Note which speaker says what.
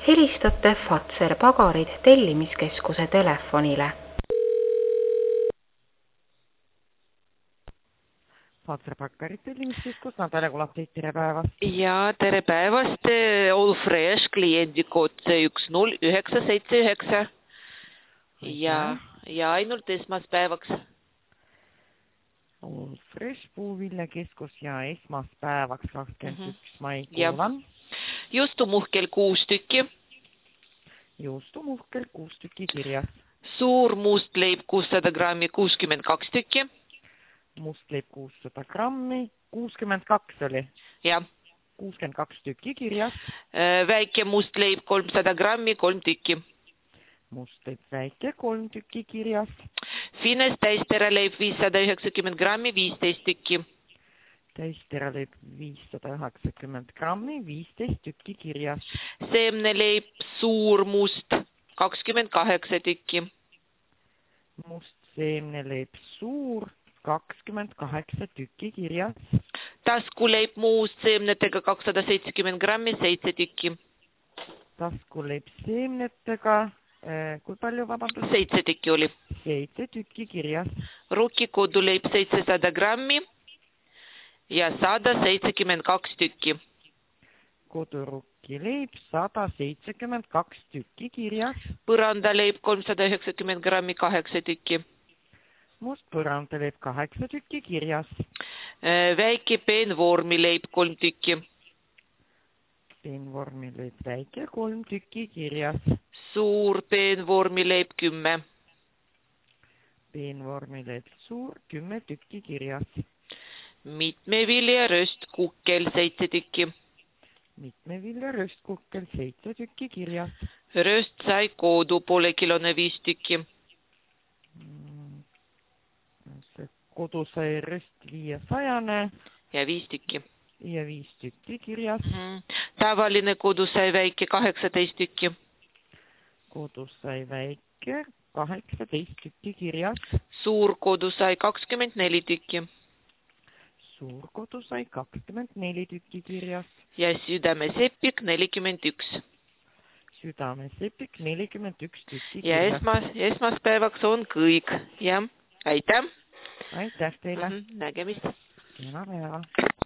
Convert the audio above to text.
Speaker 1: Helistate Fazer Pagarid tellimiskeskuse telefonile.
Speaker 2: Fazer Pagarid tellimiskeskus, Natalja Kulapteid, tere päevast.
Speaker 3: Ja, tere päevast, All Fresh kliendikood 10979 ja ainult esmaspäevaks.
Speaker 2: All Fresh puuviljakeskus ja esmaspäevaks 21 mai kuulan.
Speaker 3: Juustumuhkel 6 tükki.
Speaker 2: Juustumuhkel 6 tükki kirjas.
Speaker 3: Suur mustleib 600 grammi 62 tükki.
Speaker 2: Mustleib 600 grammi, 62 oli.
Speaker 3: Ja.
Speaker 2: 62 tükki kirjas.
Speaker 3: Väike mustleib 300 grammi 3 tükki.
Speaker 2: Mustleib väike 3 tükki kirjas.
Speaker 3: Fines täisteraleib 590 grammi 15 tükki.
Speaker 2: Täisteraleib 590 grammi 15 tükki kirjas.
Speaker 3: Seemneleib suur must 28 tükki.
Speaker 2: Must seemneleib suur 28 tükki kirjas.
Speaker 3: Taskuleib muust seemnetega 270 grammi 7 tükki.
Speaker 2: Taskuleib seemnetega, kui palju vabandus?
Speaker 3: 7 tükki oli.
Speaker 2: 7 tükki kirjas.
Speaker 3: Rukkikoduleib 700 grammi ja 172 tükki.
Speaker 2: Kodurukkileib 172 tükki kirjas.
Speaker 3: Põrandaleib 390 grammi 8 tükki.
Speaker 2: Must põrandaleib 8 tükki kirjas.
Speaker 3: Väike peenvormileib 3 tükki.
Speaker 2: Peenvormileib väike 3 tükki kirjas.
Speaker 3: Suur peenvormileib 10.
Speaker 2: Peenvormileib suur 10 tükki kirjas.
Speaker 3: Mitmevilja röstkukkel 7 tükki.
Speaker 2: Mitmevilja röstkukkel 7 tükki kirjas.
Speaker 3: Röstsai koodu poolekilone 5 tükki.
Speaker 2: Kodusai röst 500
Speaker 3: ja 5 tükki.
Speaker 2: Ja 5 tükki kirjas.
Speaker 3: Tavaline kodusai väike 18 tükki.
Speaker 2: Kodusai väike 18 tükki kirjas.
Speaker 3: Suur kodusai 24 tükki.
Speaker 2: Suur kodusai 24 tükki kirjas.
Speaker 3: Ja südamesepik 41.
Speaker 2: Südamesepik 41 tükki
Speaker 3: kirjas. Ja esmaspäevaks on kõik. Ja, aitäh!
Speaker 2: Aitäh teile!
Speaker 3: Nägemist!
Speaker 2: Kena päeva!